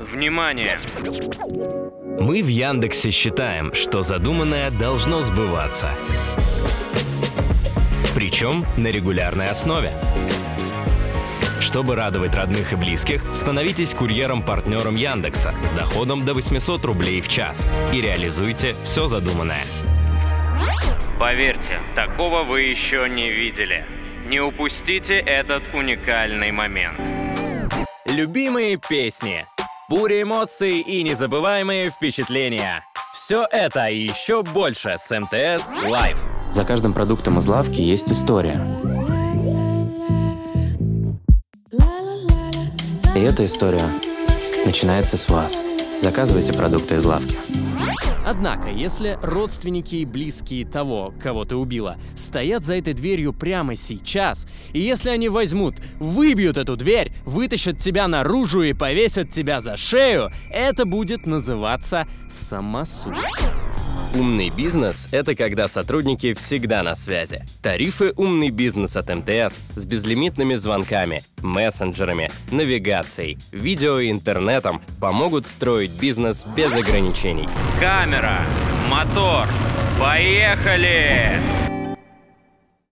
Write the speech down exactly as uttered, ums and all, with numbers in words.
Внимание! Мы в Яндексе считаем, что задуманное должно сбываться. Причем на регулярной основе. Чтобы радовать родных и близких, становитесь курьером-партнером Яндекса с доходом до восемьсот рублей в час и реализуйте все задуманное. Поверьте, такого вы еще не видели. Не упустите этот уникальный момент. Любимые песни, буря эмоций и незабываемые впечатления. Все это и еще больше с эм тэ эс Live. За каждым продуктом из лавки есть история. И эта история начинается с вас. Заказывайте продукты из лавки. Однако, если родственники и близкие того, кого ты убила, стоят за этой дверью прямо сейчас, и если они возьмут, выбьют эту дверь, вытащат тебя наружу и повесят тебя за шею, это будет называться самосуд. Умный бизнес – это когда сотрудники всегда на связи. Тарифы «Умный бизнес» от эм тэ эс с безлимитными звонками, мессенджерами, навигацией, видео и интернетом помогут строить бизнес без ограничений. Камера, мотор, поехали!